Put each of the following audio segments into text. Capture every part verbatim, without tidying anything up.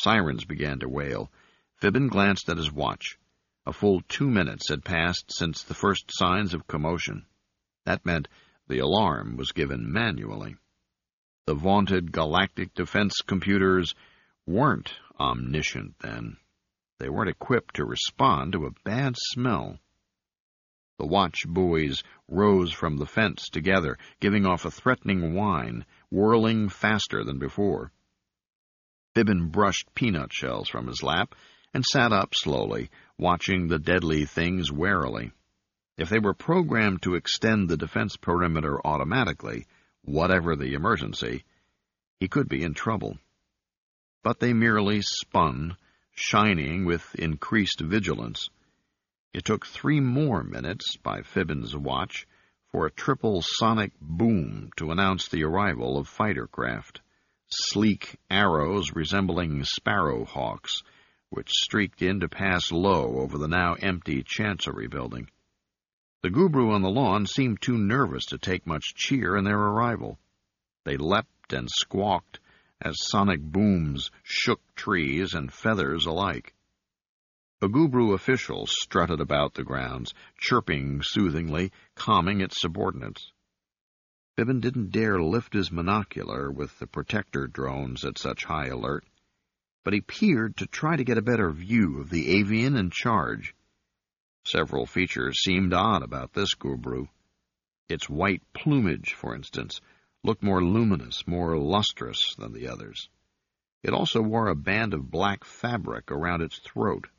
sirens began to wail. Fibbin glanced at his watch. A full two minutes had passed since the first signs of commotion. That meant the alarm was given manually. The vaunted galactic defense computers weren't omniscient then. They weren't equipped to respond to a bad smell. The watch buoys rose from the fence together, giving off a threatening whine, whirling faster than before. Fibbin brushed peanut shells from his lap and sat up slowly, watching the deadly things warily. If they were programmed to extend the defense perimeter automatically, whatever the emergency, he could be in trouble. But they merely spun, shining with increased vigilance. It took three more minutes, by Fibbin's watch, for a triple sonic boom to announce the arrival of fighter craft, sleek arrows resembling sparrow hawks, which streaked in to pass low over the now empty Chancery building. The Gubru on the lawn seemed too nervous to take much cheer in their arrival. They leapt and squawked as sonic booms shook trees and feathers alike. A Gubru official strutted about the grounds, chirping soothingly, calming its subordinates. Fibbin didn't dare lift his monocular with the protector drones at such high alert, but he peered to try to get a better view of the avian in charge. Several features seemed odd about this Gubru. Its white plumage, for instance, looked more luminous, more lustrous than the others. It also wore a band of black fabric around its throat.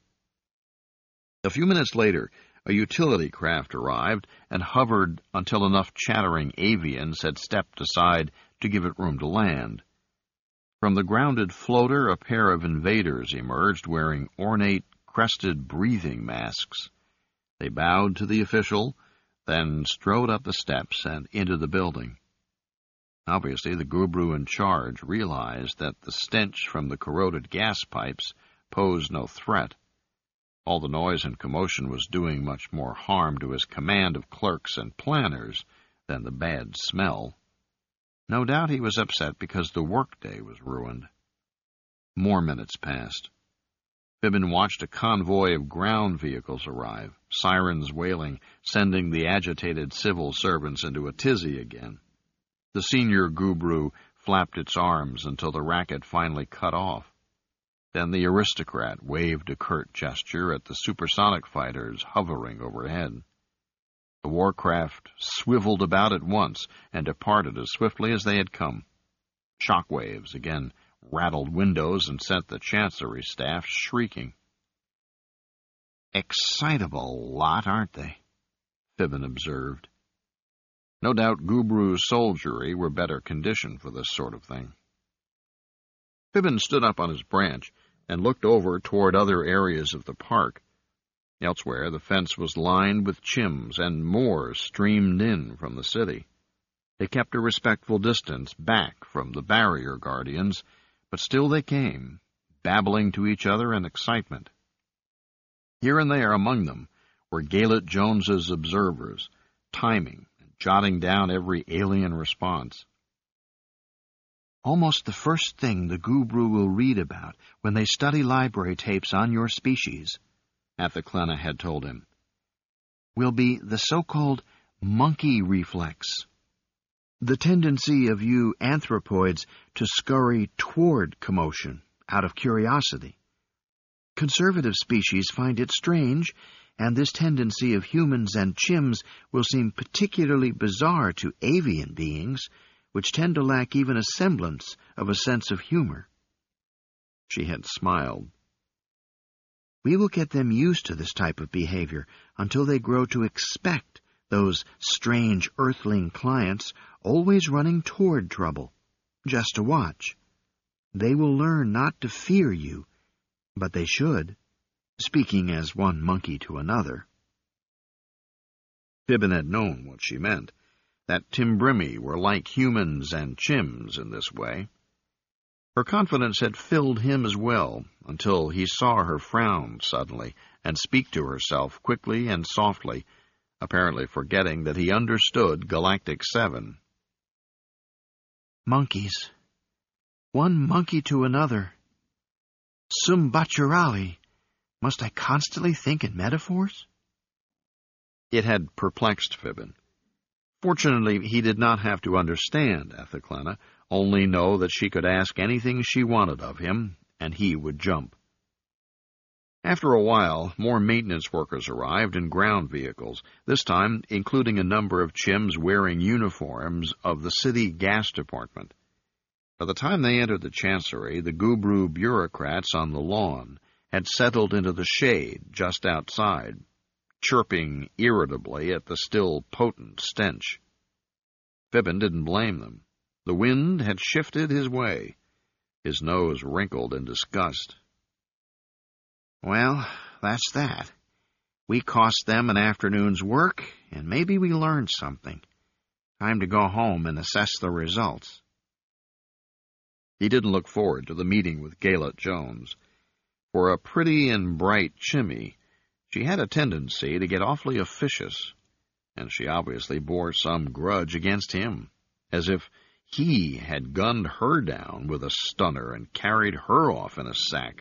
A few minutes later, a utility craft arrived and hovered until enough chattering avians had stepped aside to give it room to land. From the grounded floater, a pair of invaders emerged wearing ornate, crested breathing masks. They bowed to the official, then strode up the steps and into the building. Obviously, the Gubru in charge realized that the stench from the corroded gas pipes posed no threat. All the noise and commotion was doing much more harm to his command of clerks and planners than the bad smell. No doubt he was upset because the workday was ruined. More minutes passed. Fibbin watched a convoy of ground vehicles arrive, sirens wailing, sending the agitated civil servants into a tizzy again. The senior Gubru flapped its arms until the racket finally cut off. Then the aristocrat waved a curt gesture at the supersonic fighters hovering overhead. The warcraft swiveled about at once and departed as swiftly as they had come. Shock waves again rattled windows and sent the Chancery staff shrieking. "Excitable lot, aren't they?" Fibbin observed. No doubt Gubru's soldiery were better conditioned for this sort of thing. Fibbin stood up on his branch and looked over toward other areas of the park. Elsewhere, the fence was lined with chims, and more streamed in from the city. They kept a respectful distance back from the barrier guardians, but still they came, babbling to each other in excitement. Here and there among them were Gaylett Jones's observers, timing and jotting down every alien response. "Almost the first thing the Gubru will read about when they study library tapes on your species," Athaclena had told him, "will be the so-called monkey reflex. The tendency of you anthropoids to scurry toward commotion out of curiosity. Conservative species find it strange, and this tendency of humans and chimps will seem particularly bizarre to avian beings, which tend to lack even a semblance of a sense of humor." She had smiled. "We will get them used to this type of behavior until they grow to expect those strange earthling clients always running toward trouble, just to watch. They will learn not to fear you, but they should, speaking as one monkey to another." Fibbin had known what she meant, that Timbrimi were like humans and chimps in this way. Her confidence had filled him as well, until he saw her frown suddenly and speak to herself quickly and softly, apparently forgetting that he understood Galactic Seven. "Monkeys. One monkey to another. Sum Bacharali. Must I constantly think in metaphors? It had perplexed Fibbin. Fortunately, he did not have to understand Ethiclena, only know that she could ask anything she wanted of him, and he would jump. After a while, more maintenance workers arrived in ground vehicles, this time including a number of chimps wearing uniforms of the city gas department. By the time they entered the chancery, the Gubru bureaucrats on the lawn had settled into the shade just outside, chirping irritably at the still potent stench. Fibbin didn't blame them. The wind had shifted his way. His nose wrinkled in disgust. Well, that's that. We cost them an afternoon's work, and maybe we learned something. Time to go home and assess the results. He didn't look forward to the meeting with Gaylett Jones. For a pretty and bright chimmy, she had a tendency to get awfully officious, and she obviously bore some grudge against him, as if he had gunned her down with a stunner and carried her off in a sack.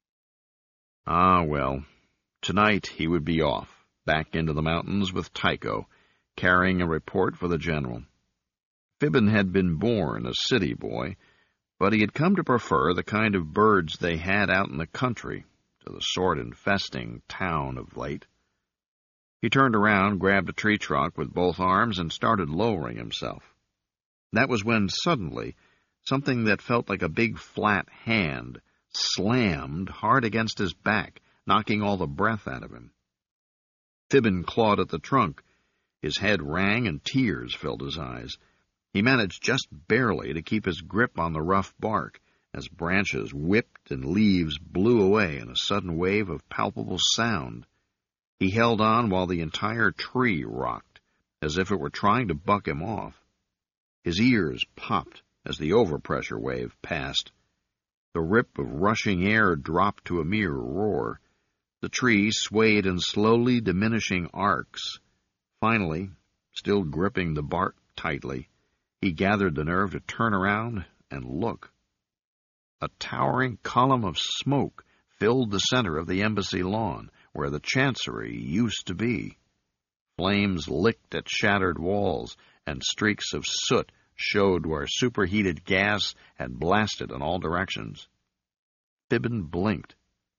Ah, well, tonight he would be off, back into the mountains with Tycho, carrying a report for the general. Fibbin had been born a city boy, but he had come to prefer the kind of birds they had out in the country to the sort infesting town of late. He turned around, grabbed a tree trunk with both arms, and started lowering himself. That was when, suddenly, something that felt like a big flat hand slammed hard against his back, knocking all the breath out of him. Fibbin clawed at the trunk. His head rang and tears filled his eyes. He managed just barely to keep his grip on the rough bark as branches whipped and leaves blew away in a sudden wave of palpable sound. He held on while the entire tree rocked, as if it were trying to buck him off. His ears popped as the overpressure wave passed. The rip of rushing air dropped to a mere roar. The tree swayed in slowly diminishing arcs. Finally, still gripping the bark tightly, he gathered the nerve to turn around and look. A towering column of smoke filled the center of the embassy lawn, where the chancery used to be. Flames licked at shattered walls, and streaks of soot showed where superheated gas had blasted in all directions. Fibbin blinked.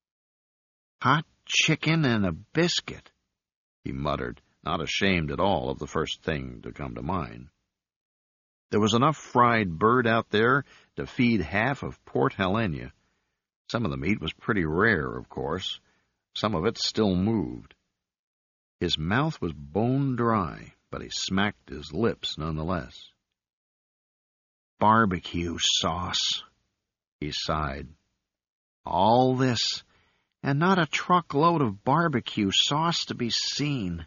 "Hot chicken and a biscuit," he muttered, not ashamed at all of the first thing to come to mind. There was enough fried bird out there to feed half of Port Helena. Some of the meat was pretty rare, of course. Some of it still moved. His mouth was bone dry, but he smacked his lips nonetheless. "Barbecue sauce," he sighed. "All this, and not a truckload of barbecue sauce to be seen."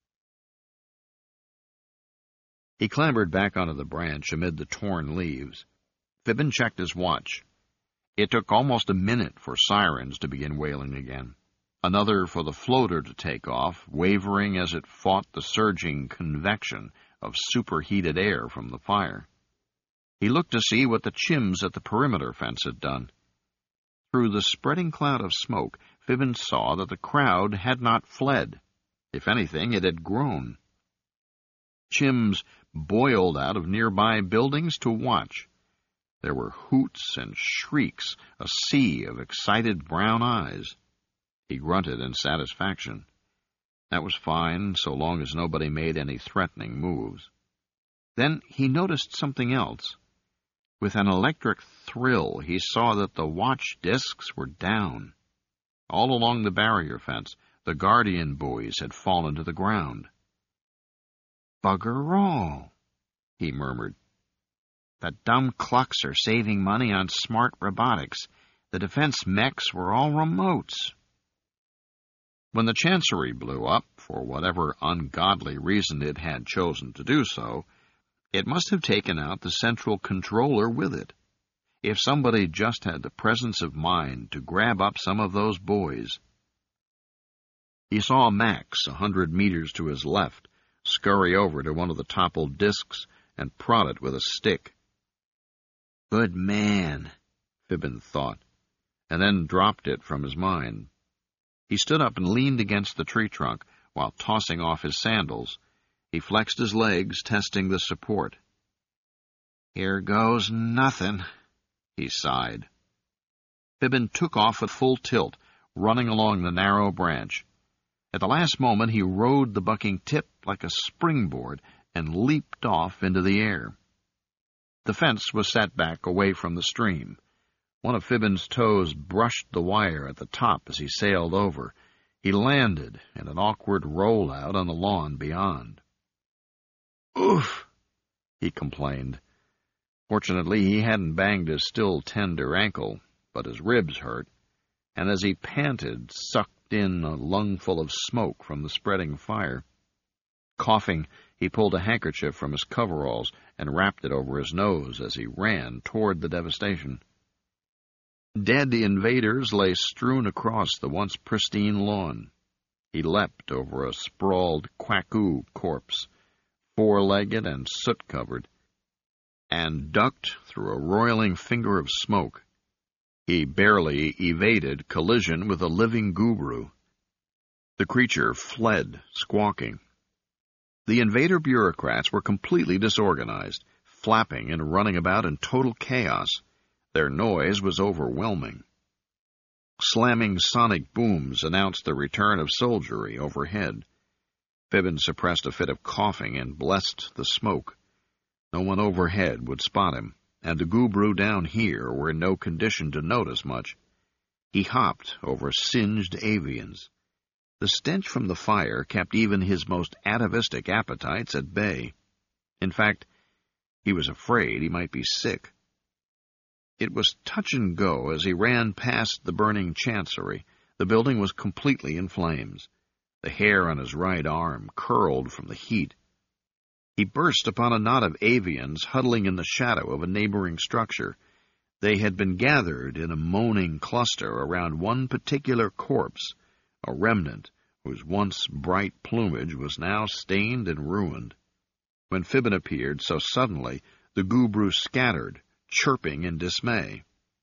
He clambered back onto the branch amid the torn leaves. Fibbin checked his watch. It took almost a minute for sirens to begin wailing again, another for the floater to take off, wavering as it fought the surging convection of superheated air from the fire. He looked to see what the chimps at the perimeter fence had done. Through the spreading cloud of smoke, Fibbin saw that the crowd had not fled. If anything, it had grown. Chimps boiled out of nearby buildings to watch. There were hoots and shrieks, a sea of excited brown eyes. He grunted in satisfaction. That was fine, so long as nobody made any threatening moves. Then he noticed something else. With an electric thrill, he saw that the watch discs were down. All along the barrier fence, the guardian buoys had fallen to the ground. "Bugger all," he murmured. "The dumb clucks are saving money on smart robotics. The defense mechs were all remotes." When the chancery blew up, for whatever ungodly reason it had chosen to do so, it must have taken out the central controller with it. If somebody just had the presence of mind to grab up some of those buoys. He saw Max, a hundred meters to his left, scurry over to one of the toppled discs and prod it with a stick. "Good man," Fibbin thought, and then dropped it from his mind. He stood up and leaned against the tree trunk while tossing off his sandals. He flexed his legs, testing the support. "Here goes nothing," he sighed. Fibbin took off at full tilt, running along the narrow branch. At the last moment, he rode the bucking tip like a springboard and leaped off into the air. The fence was set back away from the stream. One of Fibbin's toes brushed the wire at the top as he sailed over. He landed in an awkward rollout on the lawn beyond. "Oof," he complained. Fortunately, he hadn't banged his still tender ankle, but his ribs hurt, and as he panted, sucked in a lungful of smoke from the spreading fire. Coughing, he pulled a handkerchief from his coveralls and wrapped it over his nose as he ran toward the devastation. Dead invaders lay strewn across the once pristine lawn. He leapt over a sprawled Kwaku corpse, four-legged and soot-covered, and ducked through a roiling finger of smoke. He barely evaded collision with a living gubru. The creature fled, squawking. The invader bureaucrats were completely disorganized, flapping and running about in total chaos. Their noise was overwhelming. Slamming sonic booms announced the return of soldiery overhead. Fibbin suppressed a fit of coughing and blessed the smoke. No one overhead would spot him, and the gubru down here were in no condition to notice much. He hopped over singed avians. The stench from the fire kept even his most atavistic appetites at bay. In fact, he was afraid he might be sick. It was touch and go as he ran past the burning chancery. The building was completely in flames. The hair on his right arm curled from the heat. He burst upon a knot of avians huddling in the shadow of a neighboring structure. They had been gathered in a moaning cluster around one particular corpse, a remnant whose once bright plumage was now stained and ruined. When Fibbin appeared so suddenly, the gubru scattered, chirping in dismay.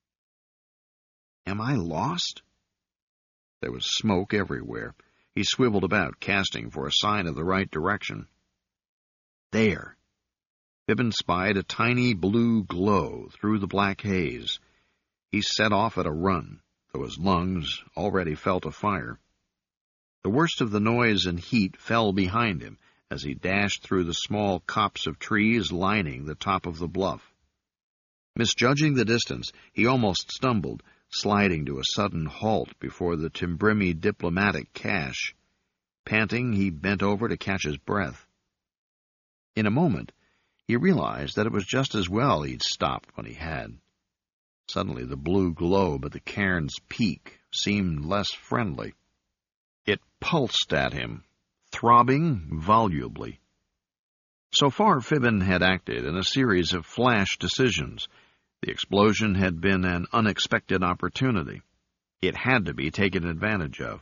"Am I lost?" There was smoke everywhere. He swiveled about, casting for a sign of the right direction. There! Fibbin spied a tiny blue glow through the black haze. He set off at a run, though his lungs already felt afire. The worst of the noise and heat fell behind him as he dashed through the small copse of trees lining the top of the bluff. Misjudging the distance, he almost stumbled, sliding to a sudden halt before the Timbrimi diplomatic cache. Panting, he bent over to catch his breath. In a moment, he realized that it was just as well he'd stopped when he had. Suddenly, the blue globe at the cairn's peak seemed less friendly. It pulsed at him, throbbing volubly. So far, Fibbin had acted in a series of flash decisions. The explosion had been an unexpected opportunity. It had to be taken advantage of.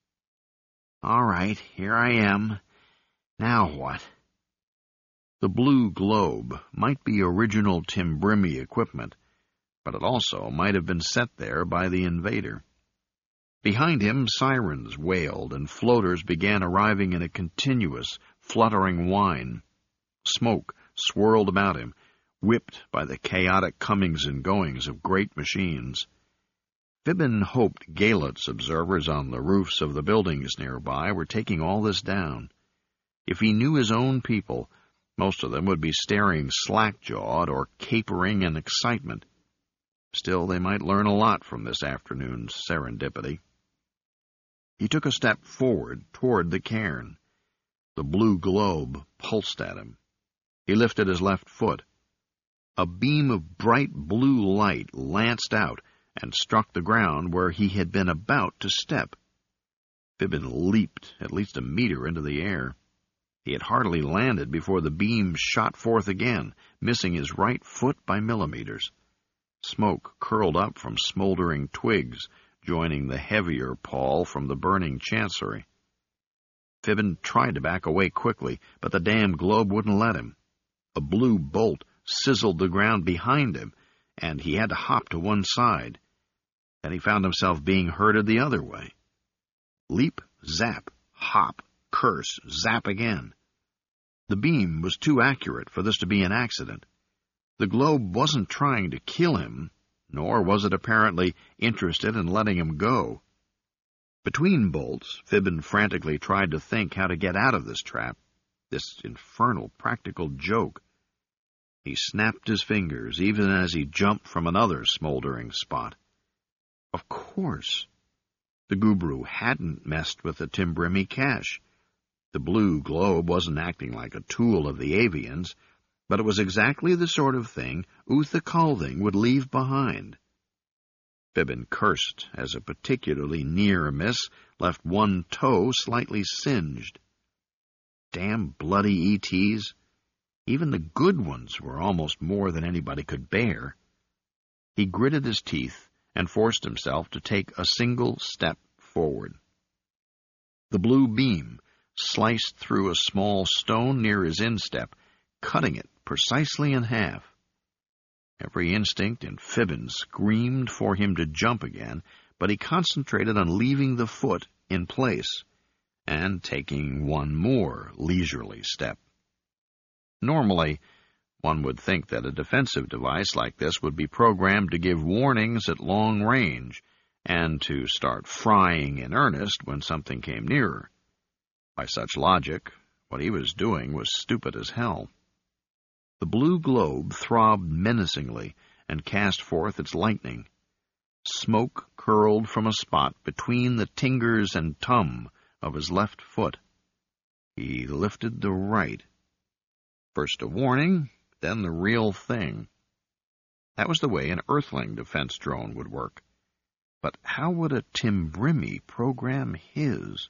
All right, here I am. Now what? The blue globe might be original Timbrimi equipment, but it also might have been set there by the invader. Behind him, sirens wailed, and floaters began arriving in a continuous, fluttering whine. Smoke swirled about him, whipped by the chaotic comings and goings of great machines. Fibbin hoped Gaelot's observers on the roofs of the buildings nearby were taking all this down. If he knew his own people, most of them would be staring slack-jawed or capering in excitement. Still, they might learn a lot from this afternoon's serendipity. He took a step forward toward the cairn. The blue globe pulsed at him. He lifted his left foot. A beam of bright blue light lanced out and struck the ground where he had been about to step. Fibbin leaped at least a meter into the air. He had hardly landed before the beam shot forth again, missing his right foot by millimeters. Smoke curled up from smoldering twigs, joining the heavier pall from the burning chancery. Fibbin tried to back away quickly, but the damned globe wouldn't let him. A blue bolt sizzled the ground behind him, and he had to hop to one side. Then he found himself being herded the other way. Leap, zap, hop, curse, zap again. The beam was too accurate for this to be an accident. The globe wasn't trying to kill him, nor was it apparently interested in letting him go. Between bolts, Fibbin frantically tried to think how to get out of this trap, this infernal practical joke. He snapped his fingers, even as he jumped from another smoldering spot. Of course, the Gubru hadn't messed with the Timbrimi cache. The blue globe wasn't acting like a tool of the avians, but it was exactly the sort of thing Uther Calving would leave behind. Fibbin cursed as a particularly near miss left one toe slightly singed. Damn bloody E Ts. Even the good ones were almost more than anybody could bear. He gritted his teeth and forced himself to take a single step forward. The blue beam sliced through a small stone near his instep, cutting it precisely in half. Every instinct in Fibbin screamed for him to jump again, but he concentrated on leaving the foot in place and taking one more leisurely step. Normally, one would think that a defensive device like this would be programmed to give warnings at long range and to start frying in earnest when something came nearer. By such logic, what he was doing was stupid as hell. The blue globe throbbed menacingly and cast forth its lightning. Smoke curled from a spot between the tingers and tum of his left foot. He lifted the right. First a warning, then the real thing. That was the way an Earthling defense drone would work. But how would a Timbrimi program his?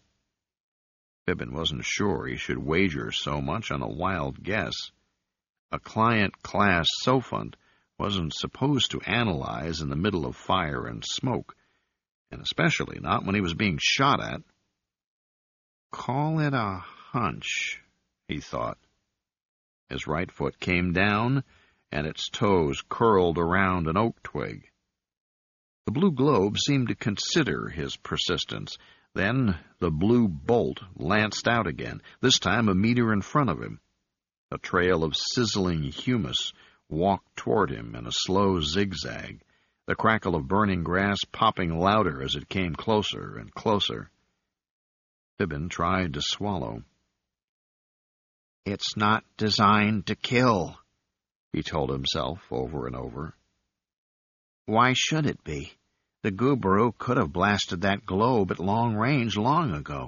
Fibbin wasn't sure he should wager so much on a wild guess. A client-class Sophont wasn't supposed to analyze in the middle of fire and smoke, and especially not when he was being shot at. Call it a hunch, he thought. His right foot came down, and its toes curled around an oak twig. The blue globe seemed to consider his persistence. Then the blue bolt lanced out again, this time a meter in front of him. A trail of sizzling humus walked toward him in a slow zigzag, the crackle of burning grass popping louder as it came closer and closer. Fibbin tried to swallow. "It's not designed to kill," he told himself over and over. Why should it be? The Gubru could have blasted that globe at long range long ago.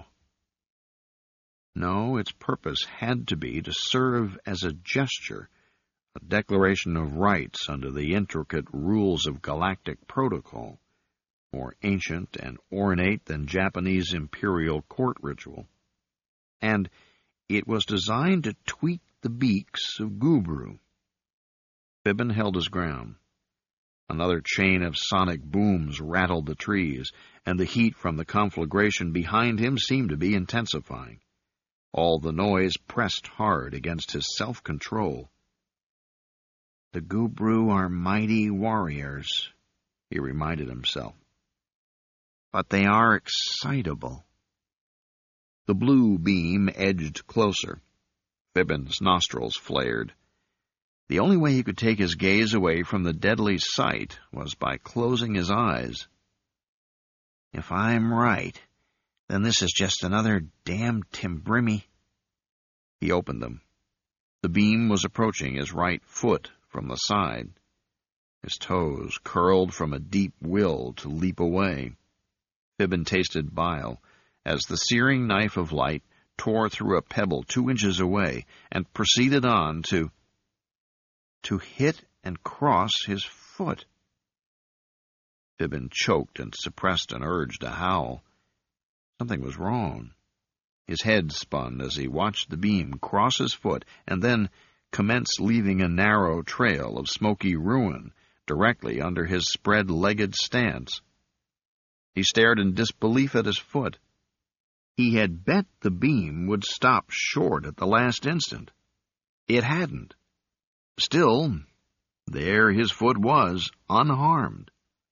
No, its purpose had to be to serve as a gesture, a declaration of rights under the intricate rules of galactic protocol, more ancient and ornate than Japanese imperial court ritual. And it was designed to tweak the beaks of Gubru. Fibbin held his ground. Another chain of sonic booms rattled the trees, and the heat from the conflagration behind him seemed to be intensifying. All the noise pressed hard against his self-control. The Gubru are mighty warriors, he reminded himself. But they are excitable. The blue beam edged closer. Fibbin's nostrils flared. The only way he could take his gaze away from the deadly sight was by closing his eyes. If I'm right, then this is just another damn Timbrimi. He opened them. The beam was approaching his right foot from the side. His toes curled from a deep will to leap away. Fibbin tasted bile as the searing knife of light tore through a pebble two inches away and proceeded on to... to hit and cross his foot. Fibbin choked and suppressed an urge to howl. Something was wrong. His head spun as he watched the beam cross his foot and then commence leaving a narrow trail of smoky ruin directly under his spread-legged stance. He stared in disbelief at his foot. He had bet the beam would stop short at the last instant. It hadn't. Still, there his foot was, unharmed.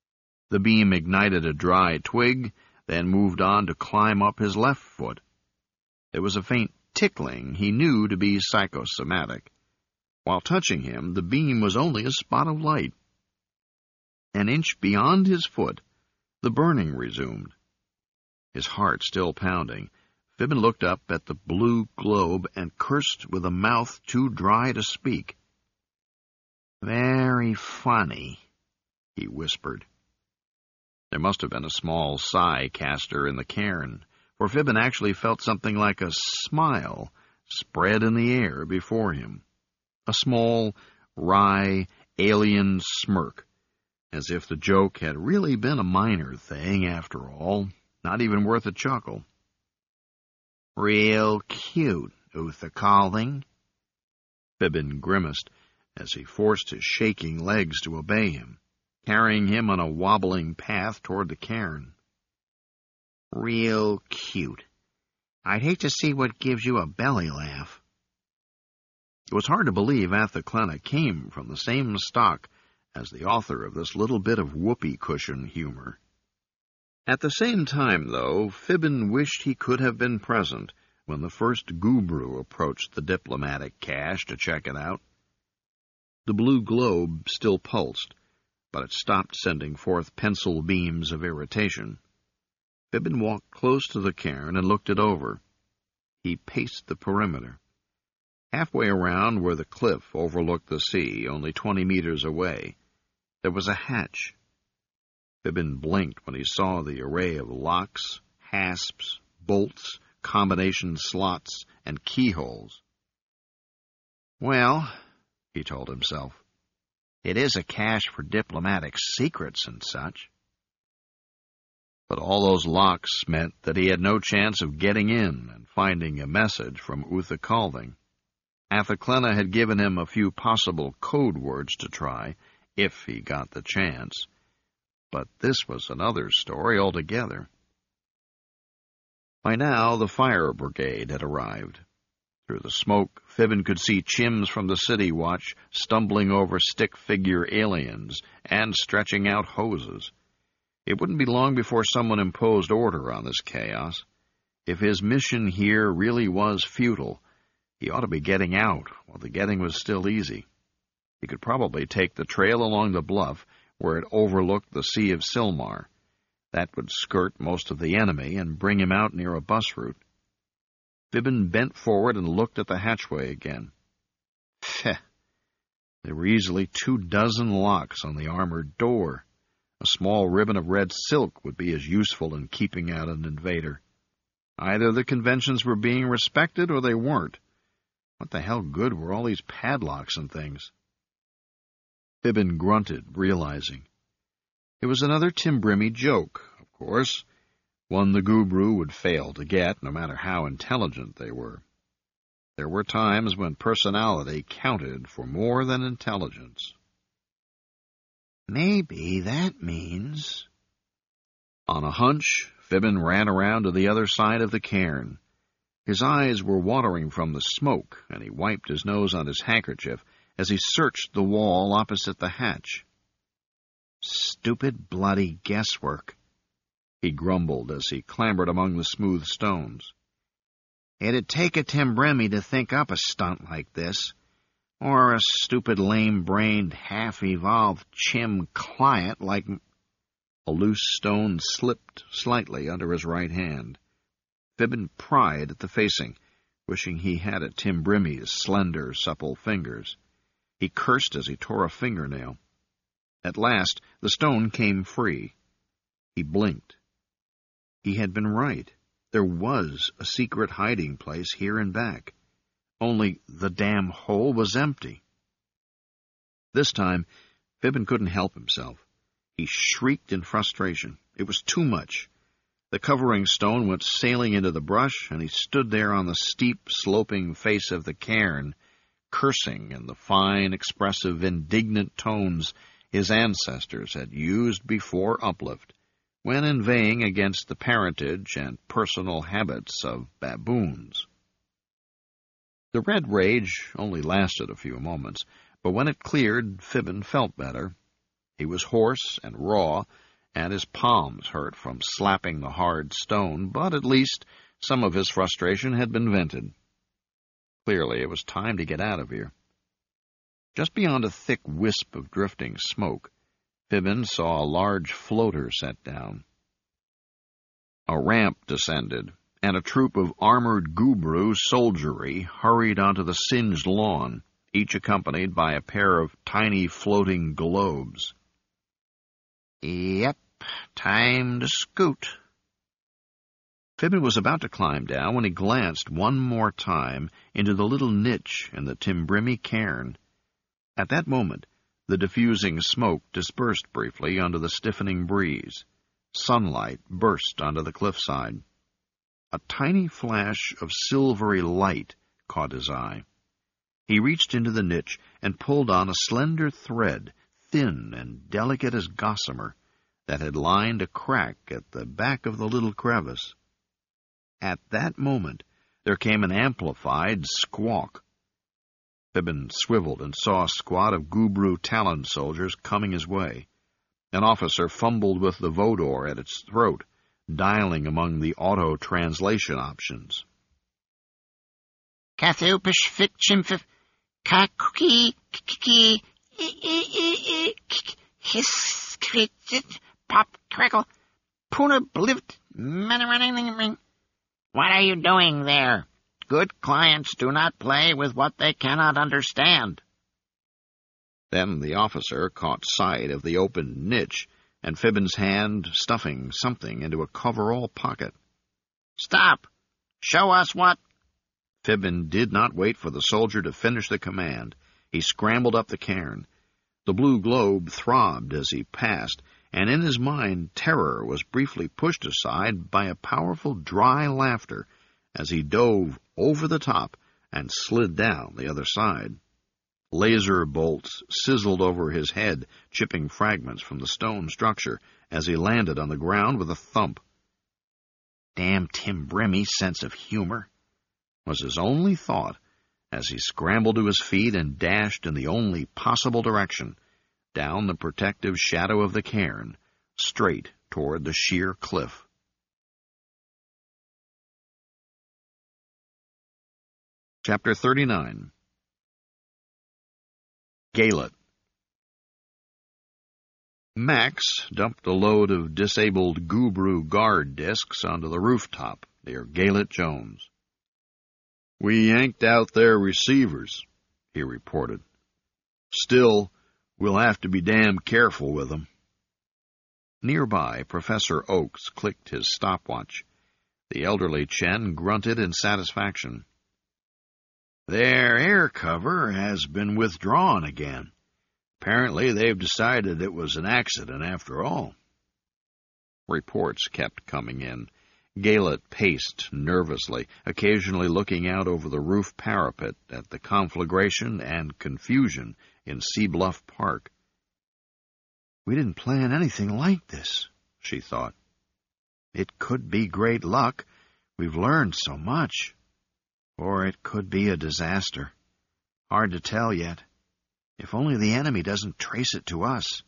The beam ignited a dry twig, then moved on to climb up his left foot. There was a faint tickling he knew to be psychosomatic. While touching him, the beam was only a spot of light. An inch beyond his foot, the burning resumed. His heart still pounding, Fibbin looked up at the blue globe and cursed with a mouth too dry to speak. "Very funny," he whispered. There must have been a small sigh caster in the cairn, for Fibbin actually felt something like a smile spread in the air before him. A small, wry, alien smirk, as if the joke had really been a minor thing after all, not even worth a chuckle. "Real cute, Uther Calving." Fibbin grimaced as he forced his shaking legs to obey him, carrying him on a wobbling path toward the cairn. "Real cute. I'd hate to see what gives you a belly laugh." It was hard to believe Athelclena came from the same stock as the author of this little bit of whoopee cushion humor. At the same time, though, Fibbin wished he could have been present when the first Gubru approached the diplomatic cache to check it out. The blue globe still pulsed, but it stopped sending forth pencil beams of irritation. Fibbin walked close to the cairn and looked it over. He paced the perimeter. Halfway around where the cliff overlooked the sea, only twenty meters away, there was a hatch. Fibbin blinked when he saw the array of locks, hasps, bolts, combination slots, and keyholes. "Well," he told himself, "it is a cache for diplomatic secrets and such." But all those locks meant that he had no chance of getting in and finding a message from Uther Calving. Athelclena had given him a few possible code words to try, if he got the chance. But this was another story altogether. By now, the fire brigade had arrived. Through the smoke, Fibbin could see chims from the city watch stumbling over stick-figure aliens and stretching out hoses. It wouldn't be long before someone imposed order on this chaos. If his mission here really was futile, he ought to be getting out while the getting was still easy. He could probably take the trail along the bluff where it overlooked the Sea of Silmar. That would skirt most of the enemy and bring him out near a bus route. Fibbin bent forward and looked at the hatchway again. Pfeh! There were easily two dozen locks on the armored door. A small ribbon of red silk would be as useful in keeping out an invader. Either the conventions were being respected or they weren't. What the hell good were all these padlocks and things? Fibbin grunted, realizing. It was another Timbrimi joke, of course, one the Gubru would fail to get, no matter how intelligent they were. There were times when personality counted for more than intelligence. Maybe that means... On a hunch, Fibbin ran around to the other side of the cairn. His eyes were watering from the smoke, and he wiped his nose on his handkerchief as he searched the wall opposite the hatch. Stupid bloody guesswork, he grumbled as he clambered among the smooth stones. It'd take a Timbrimi to think up a stunt like this, or a stupid lame-brained, half-evolved chim client like... A loose stone slipped slightly under his right hand. Fibbin pried at the facing, wishing he had a Timbrimi's slender, supple fingers. He cursed as he tore a fingernail. At last, the stone came free. He blinked. He had been right. There was a secret hiding place here and back. Only the damn hole was empty. This time, Fibbin couldn't help himself. He shrieked in frustration. It was too much. The covering stone went sailing into the brush, and he stood there on the steep, sloping face of the cairn, cursing in the fine, expressive, indignant tones his ancestors had used before Uplift, when inveighing against the parentage and personal habits of baboons. The red rage only lasted a few moments, but when it cleared, Fibbin felt better. He was hoarse and raw, and his palms hurt from slapping the hard stone, but at least some of his frustration had been vented. Clearly, it was time to get out of here. Just beyond a thick wisp of drifting smoke, Fibbin saw a large floater set down. A ramp descended, and a troop of armored Gubru soldiery hurried onto the singed lawn, each accompanied by a pair of tiny floating globes. Yep, time to scoot. Fibbin was about to climb down when he glanced one more time into the little niche in the Timbrimi cairn. At that moment, the diffusing smoke dispersed briefly under the stiffening breeze. Sunlight burst onto the cliffside. A tiny flash of silvery light caught his eye. He reached into the niche and pulled on a slender thread, thin and delicate as gossamer, that had lined a crack at the back of the little crevice. At that moment, there came an amplified squawk. Fibbin swiveled and saw a squad of Gubru Talon soldiers coming his way. An officer fumbled with the Vodor at its throat, dialing among the auto-translation options. Kathupish fitchimfif kakuki kiki hiss pop crackle puna blivet manning. What are you doing there? Good clients do not play with what they cannot understand. Then the officer caught sight of the open niche and Fibbin's hand stuffing something into a coverall pocket. Stop! Show us what... Fibbin did not wait for the soldier to finish the command. He scrambled up the cairn. The blue globe throbbed as he passed, and in his mind terror was briefly pushed aside by a powerful dry laughter as he dove over the top and slid down the other side. Laser bolts sizzled over his head, chipping fragments from the stone structure as he landed on the ground with a thump. Damn Timbrimi's sense of humor, was his only thought as he scrambled to his feet and dashed in the only possible direction, down the protective shadow of the cairn, straight toward the sheer cliff. Chapter thirty-nine. Galet. Max dumped a load of disabled Gubru guard discs onto the rooftop near Galet Jones. "We yanked out their receivers," he reported. "Still, we'll have to be damn careful with them." Nearby, Professor Oakes clicked his stopwatch. The elderly Chen grunted in satisfaction. "Their air cover has been withdrawn again. Apparently they've decided it was an accident after all." Reports kept coming in. Galet paced nervously, occasionally looking out over the roof parapet at the conflagration and confusion in Sea Bluff Park. "We didn't plan anything like this," she thought. "It could be great luck. We've learned so much. Or it could be a disaster. Hard to tell yet. If only the enemy doesn't trace it to us."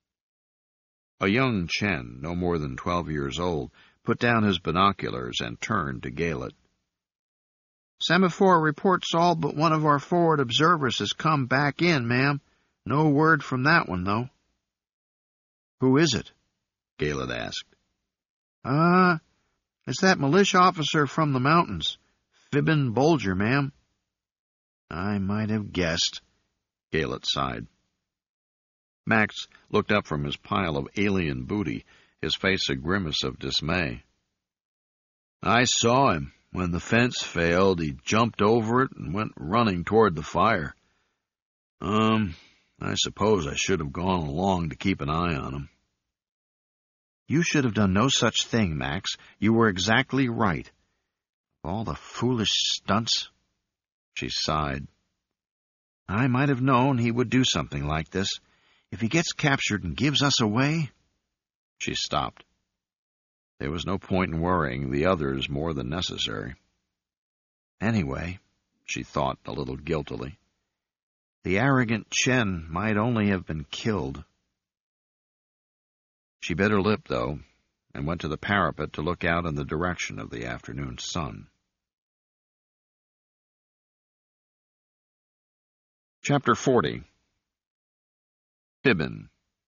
A young Chen, no more than twelve years old, put down his binoculars and turned to Galet. "Semaphore reports all but one of our forward observers has come back in, ma'am. No word from that one, though." "Who is it?" Galet asked. Uh, it's that militia officer from the mountains. Fibbin Bolger, ma'am." "I might have guessed," Galet sighed. Max looked up from his pile of alien booty, his face a grimace of dismay. "I saw him. When the fence failed, he jumped over it and went running toward the fire. Um, I suppose I should have gone along to keep an eye on him." "You should have done no such thing, Max. You were exactly right. All the foolish stunts." She sighed. "I might have known he would do something like this. If he gets captured and gives us away—" She stopped. There was no point in worrying the others more than necessary. Anyway, she thought a little guiltily, the arrogant Chen might only have been killed. She bit her lip, though, and went to the parapet to look out in the direction of the afternoon sun. Chapter forty. Fibbin.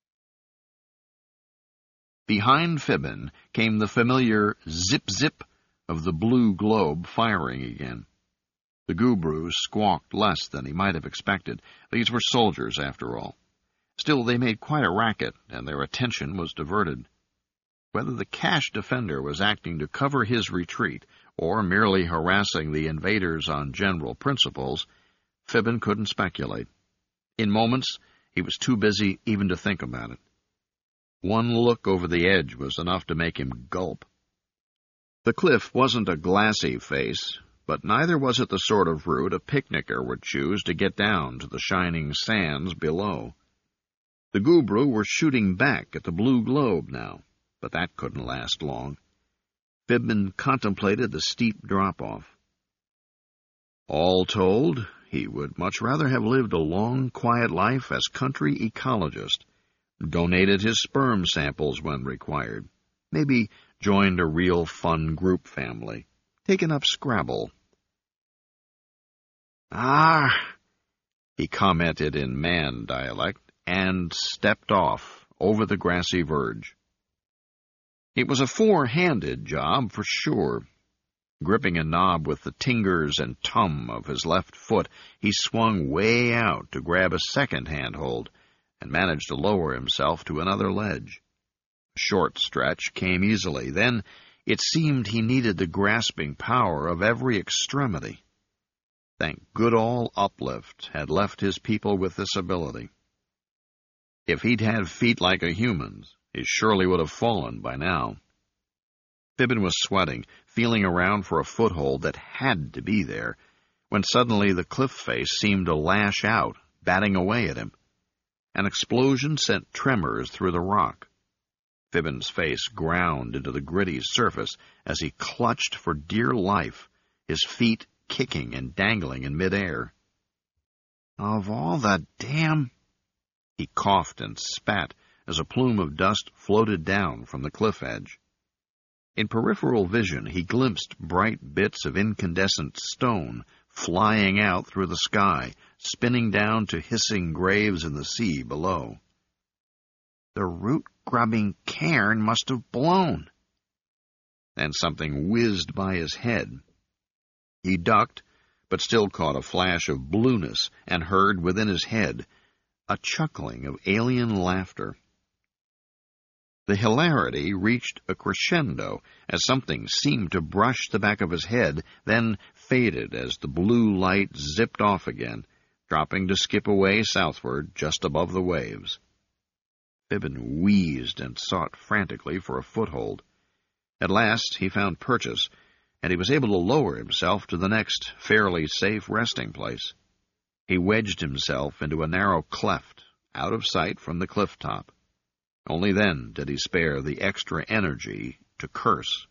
Behind Fibbin came the familiar zip-zip of the blue globe firing again. The Gubru squawked less than he might have expected. These were soldiers, after all. Still, they made quite a racket, and their attention was diverted. Whether the cache defender was acting to cover his retreat, or merely harassing the invaders on general principles, Fibbin couldn't speculate. In moments, he was too busy even to think about it. One look over the edge was enough to make him gulp. The cliff wasn't a glassy face, but neither was it the sort of route a picnicker would choose to get down to the shining sands below. The Gubru were shooting back at the blue globe now, but that couldn't last long. Fibbin contemplated the steep drop-off. All told, he would much rather have lived a long, quiet life as country ecologist, donated his sperm samples when required, maybe joined a real fun group family, taken up Scrabble. "Ah," he commented in man dialect, and stepped off over the grassy verge. It was a four-handed job for sure. Gripping a knob with the tingers and tum of his left foot, he swung way out to grab a second handhold and managed to lower himself to another ledge. A short stretch came easily. Then it seemed he needed the grasping power of every extremity. Thank Goodall Uplift had left his people with this ability. If he'd had feet like a human's, he surely would have fallen by now. Fibbin was sweating, feeling around for a foothold that had to be there, when suddenly the cliff face seemed to lash out, batting away at him. An explosion sent tremors through the rock. Fibbin's face ground into the gritty surface as he clutched for dear life, his feet kicking and dangling in midair. "Of all the damn—" He coughed and spat as a plume of dust floated down from the cliff edge. In peripheral vision, he glimpsed bright bits of incandescent stone flying out through the sky, spinning down to hissing graves in the sea below. The root-grubbing cairn must have blown. Then something whizzed by his head. He ducked, but still caught a flash of blueness and heard within his head a chuckling of alien laughter. The hilarity reached a crescendo as something seemed to brush the back of his head, then faded as the blue light zipped off again, dropping to skip away southward just above the waves. Fibbin wheezed and sought frantically for a foothold. At last he found purchase, and he was able to lower himself to the next fairly safe resting place. He wedged himself into a narrow cleft, out of sight from the cliff top. Only then did he spare the extra energy to curse.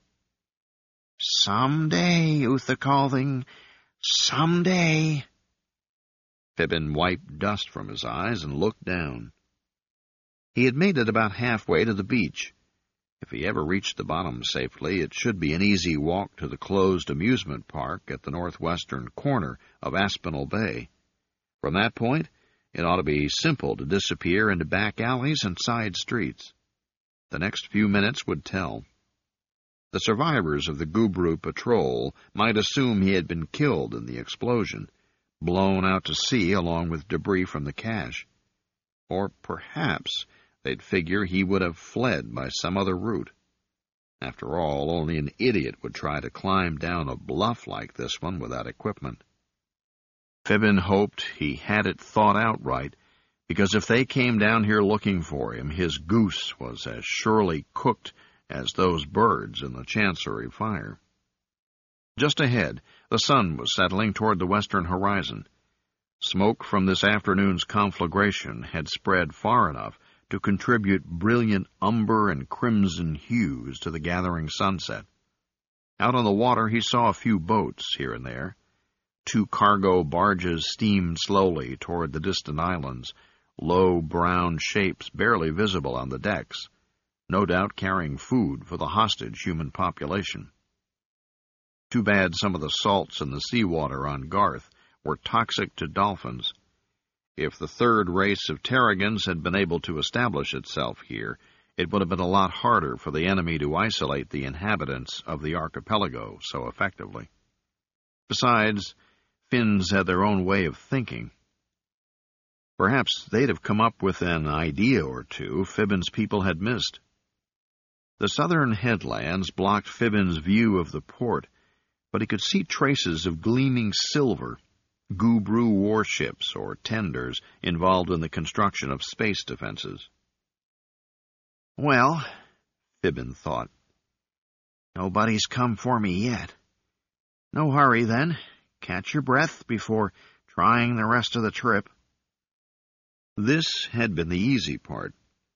"Someday, Uthakalding, someday." Fibbin wiped dust from his eyes and looked down. He had made it about halfway to the beach. If he ever reached the bottom safely, it should be an easy walk to the closed amusement park at the northwestern corner of Aspinall Bay. From that point, it ought to be simple to disappear into back alleys and side streets. The next few minutes would tell. The survivors of the Gubru patrol might assume he had been killed in the explosion, blown out to sea along with debris from the cache. Or perhaps they'd figure he would have fled by some other route. After all, only an idiot would try to climb down a bluff like this one without equipment. Fibbin hoped he had it thought out right, because if they came down here looking for him, his goose was as surely cooked as those birds in the Chancery fire. Just ahead, the sun was settling toward the western horizon. Smoke from this afternoon's conflagration had spread far enough to contribute brilliant umber and crimson hues to the gathering sunset. Out on the water he saw a few boats here and there. Two cargo barges steamed slowly toward the distant islands, low brown shapes barely visible on the decks. no doubt carrying food for the hostage human population. Too bad some of the salts in the seawater on Garth were toxic to dolphins. If the third race of Terrigans had been able to establish itself here, it would have been a lot harder for the enemy to isolate the inhabitants of the archipelago so effectively. Besides, Finns had their own way of thinking. Perhaps they'd have come up with an idea or two Fibbin's people had missed. The southern headlands blocked Fibbin's view of the port, but he could see traces of gleaming silver, Gubru warships or tenders involved in the construction of space defenses. Well, Fibbin thought, nobody's come for me yet. No hurry, then. Catch your breath before trying the rest of the trip. This had been the easy part.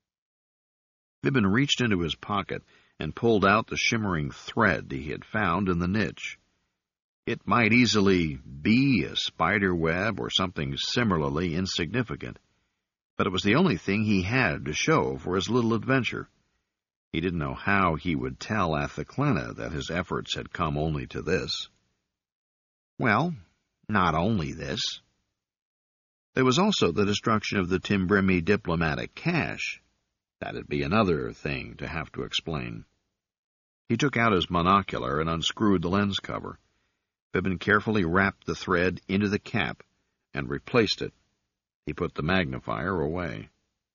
Fibbin reached into his pocket and pulled out the shimmering thread he had found in the niche. It might easily be a spider web or something similarly insignificant, but it was the only thing he had to show for his little adventure. He didn't know how he would tell Athaclena that his efforts had come only to this. Well, not only this. There was also the destruction of the Timbrimi diplomatic cache. That'd be another thing to have to explain. He took out his monocular and unscrewed the lens cover. Fibbin carefully wrapped the thread into the cap and replaced it. He put the magnifier away.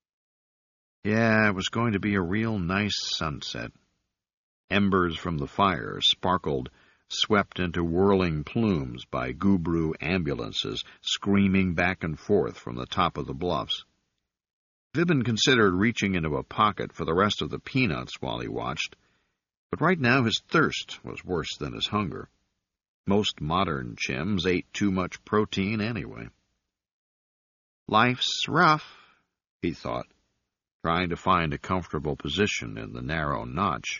Yeah, it was going to be a real nice sunset. Embers from the fire sparkled, swept into whirling plumes by Gubru ambulances screaming back and forth from the top of the bluffs. Fibbin considered reaching into a pocket for the rest of the peanuts while he watched, but right now his thirst was worse than his hunger. Most modern chimps ate too much protein anyway. Life's rough, he thought, trying to find a comfortable position in the narrow notch.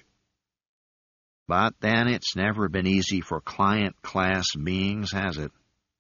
But then it's never been easy for client-class beings, has it?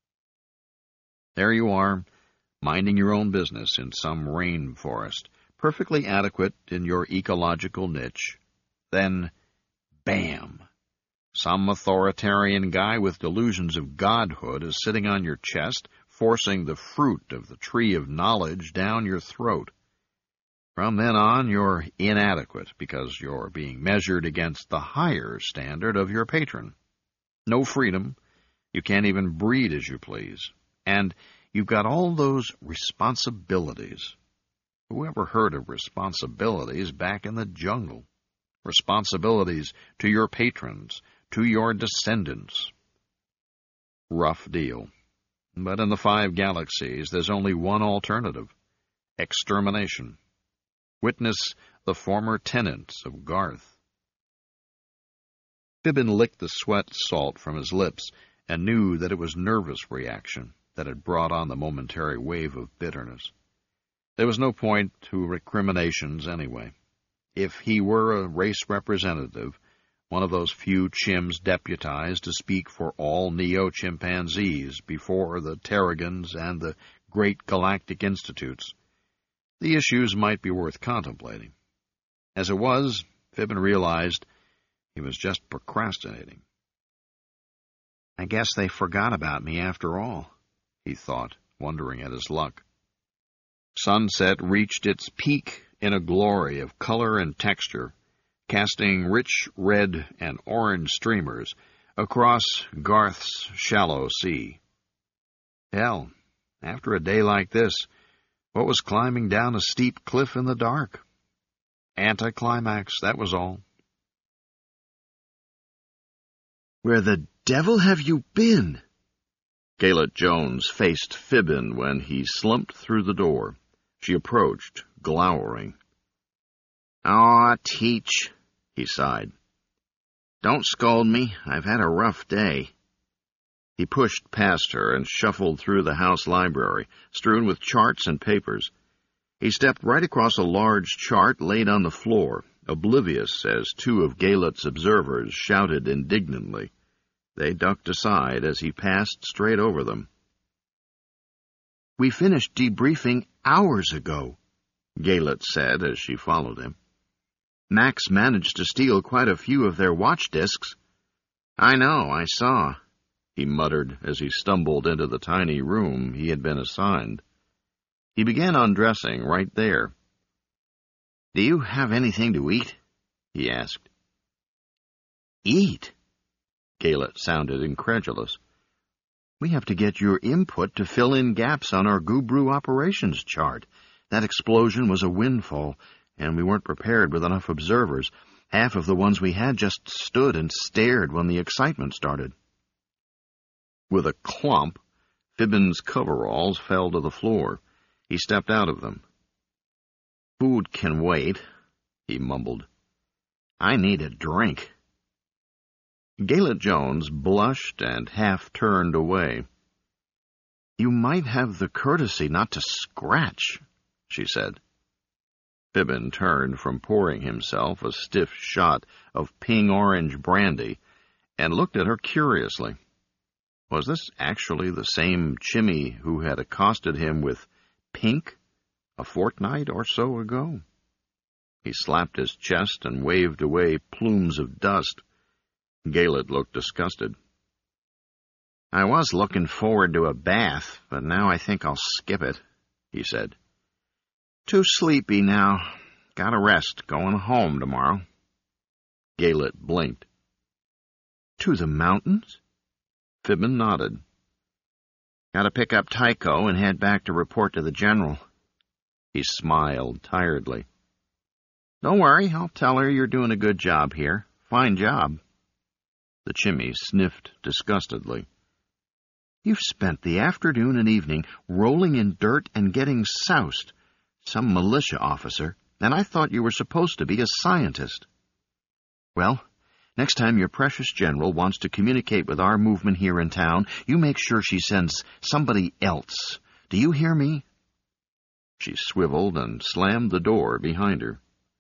There you are, minding your own business in some rainforest, perfectly adequate in your ecological niche. Then, bam! Some authoritarian guy with delusions of godhood is sitting on your chest, forcing the fruit of the tree of knowledge down your throat. From then on, you're inadequate because you're being measured against the higher standard of your patron. No freedom. You can't even breed as you please. And you've got all those responsibilities. Who ever heard of responsibilities back in the jungle? Responsibilities to your patrons, to your descendants. Rough deal. But in the five galaxies, there's only one alternative. Extermination. Witness the former tenants of Garth. Fibbin licked the sweat salt from his lips and knew that it was nervous reaction that had brought on the momentary wave of bitterness. There was no point to recriminations anyway. If he were a race representative, one of those few chimps deputized to speak for all neo-chimpanzees before the Terrigans and the great galactic institutes, the issues might be worth contemplating. As it was, Fibbin realized he was just procrastinating. I guess they forgot about me after all, he thought, wondering at his luck. Sunset reached its peak in a glory of color and texture, casting rich red and orange streamers across Garth's shallow sea. Hell, after a day like this, what was climbing down a steep cliff in the dark? Anticlimax, that was all. Where the devil have you been? Galet Jones faced Fibbin when he slumped through the door. She approached, glowering. Aw, Teach, he sighed. Don't scold me. I've had a rough day. He pushed past her and shuffled through the house library, strewn with charts and papers. He stepped right across a large chart laid on the floor, oblivious as two of Galet's observers shouted indignantly. They ducked aside as he passed straight over them. We finished debriefing hours ago, Galet said as she followed him. Max managed to steal quite a few of their watch discs. I know, I saw, he muttered as he stumbled into the tiny room he had been assigned. He began undressing right there. Do you have anything to eat? He asked. Eat? Galet sounded incredulous. We have to get your input to fill in gaps on our Gubru operations chart. That explosion was a windfall, and we weren't prepared with enough observers. Half of the ones we had just stood and stared when the excitement started. With a clomp, Fibbin's coveralls fell to the floor. He stepped out of them. Food can wait, he mumbled. I need a drink. Galet Jones blushed and half-turned away. You might have the courtesy not to scratch, she said. Fibbin turned from pouring himself a stiff shot of ping-orange brandy and looked at her curiously. Was this actually the same Chimmy who had accosted him with pink a fortnight or so ago? He slapped his chest and waved away plumes of dust. Galet looked disgusted. I was looking forward to a bath, but now I think I'll skip it, he said. Too sleepy now. Gotta rest. Going home tomorrow. Galet blinked. To the mountains? Fibbin nodded. Gotta pick up Tycho and head back to report to the general. He smiled tiredly. Don't worry, I'll tell her you're doing a good job here. Fine job. The Chimmy sniffed disgustedly. You've spent the afternoon and evening rolling in dirt and getting soused. Some militia officer, and I thought you were supposed to be a scientist. Well, next time your precious general wants to communicate with our movement here in town, you make sure she sends somebody else. Do you hear me? She swiveled and slammed the door behind her.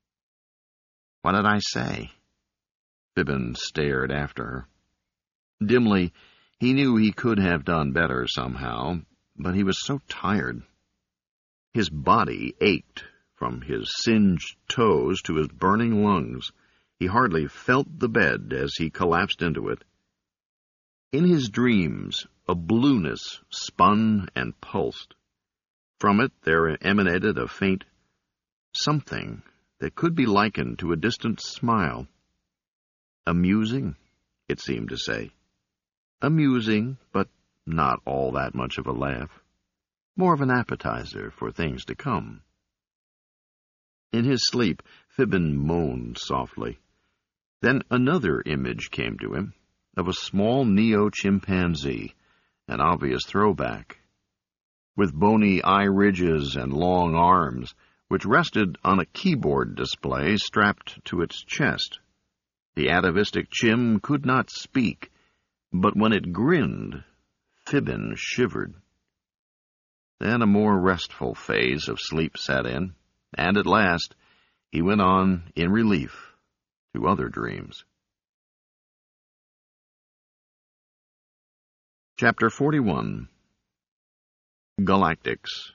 What did I say? Fibbin stared after her. Dimly, he knew he could have done better somehow, but he was so tired. His body ached, from his singed toes to his burning lungs. He hardly felt the bed as he collapsed into it. In his dreams, a blueness spun and pulsed. From it there emanated a faint something that could be likened to a distant smile. Amusing, it seemed to say. Amusing, but not all that much of a laugh. More of an appetizer for things to come. In his sleep, Fibbin moaned softly. Then another image came to him, of a small neo-chimpanzee, an obvious throwback, with bony eye ridges and long arms, which rested on a keyboard display strapped to its chest. The atavistic chim could not speak, but when it grinned, Fibbin shivered. Then a more restful phase of sleep set in, and at last he went on in relief to other dreams. Chapter forty-one. Galactics.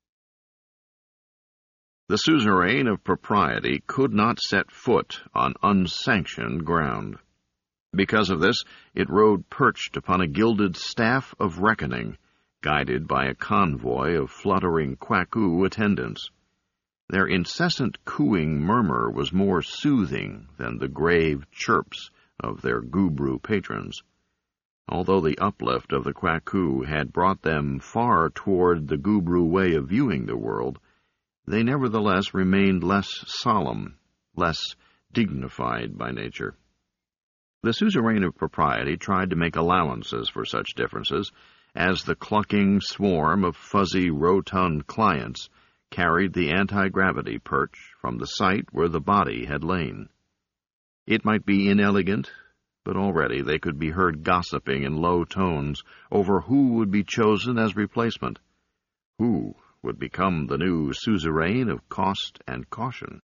The suzerain of propriety could not set foot on unsanctioned ground. Because of this, it rode perched upon a gilded staff of reckoning, guided by a convoy of fluttering Kwaku attendants. Their incessant cooing murmur was more soothing than the grave chirps of their Gubru patrons. Although the uplift of the Kwaku had brought them far toward the Gubru way of viewing the world, they nevertheless remained less solemn, less dignified by nature. The suzerain of propriety tried to make allowances for such differences, as the clucking swarm of fuzzy, rotund clients carried the anti-gravity perch from the site where the body had lain. It might be inelegant, but already they could be heard gossiping in low tones over who would be chosen as replacement, who would become the new suzerain of cost and caution.